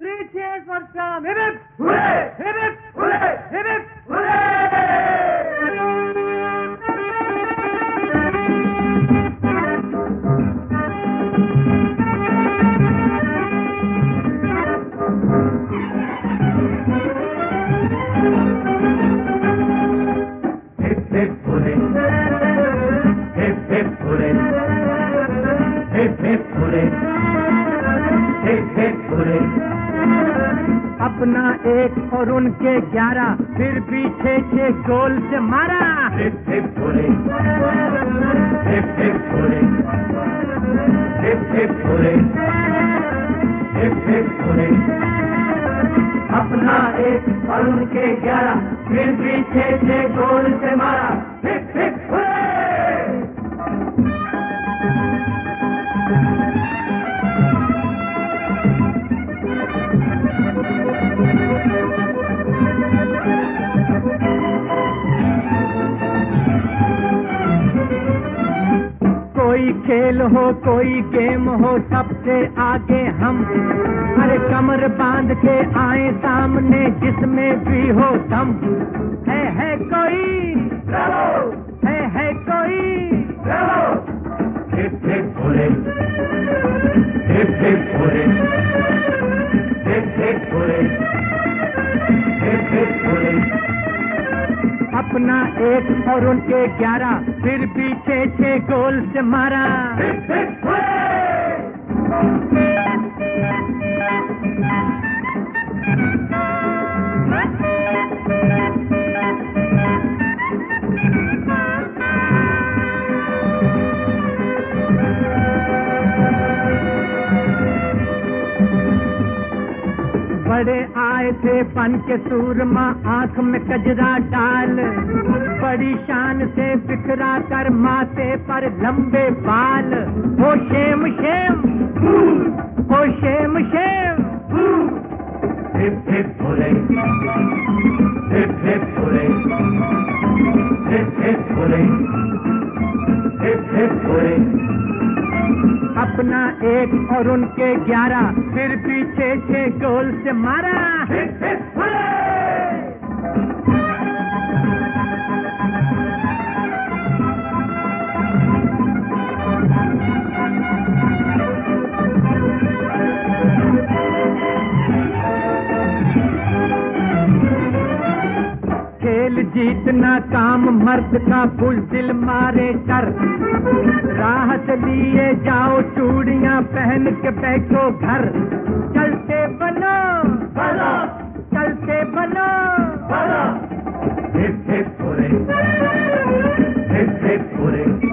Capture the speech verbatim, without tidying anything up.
Three cheers for Shyam. Hip hip! Hooray! Hip hip! Hooray! Hip hip! अपना एक और उनके ग्यारह, फिर भी छह छह गोल से मारा। हिप हिप बोले, हिप हिप बोले, हिप हिप बोले, हिप हिप बोले। अपना एक और उनके ग्यारह, फिर भी छह छह गोल से मारा। हिप हिप बोले। कोई खेल हो कोई गेम हो सबसे आगे हम, अरे कमर बांध के आए सामने जिसमें भी हो दम। है है कोई है है कोई हिप हिप बोले, हिप हिप बोले, हिप हिप बोले, हिप हिप बोले। अपना एक और उनके ग्यारह, फिर भी छह छह गोल से मारा। हिप हिप बड़े आए थे बन के सूरमा, आंख में कजरा डाल, बड़ी शान से बिखरा कर माथे पर लंबे बाल। Oh shame shame, oh shame shame. Hip hip बोले, हिप हिप बोले, हिप हिप बोले, हिप हिप बोले। अपना एक और उनके ग्यारह, फिर भी छह छह गोल से मारा। हिप हिप खेल जीतना काम मर्द का, बुज़दिल मारे कर। राह से लिए जाओ चूड़ियां पहन के बैठो घर। चलते बनो बनो, चलते बनो बनो। हिप हिप बोले, हिप हिप बोले।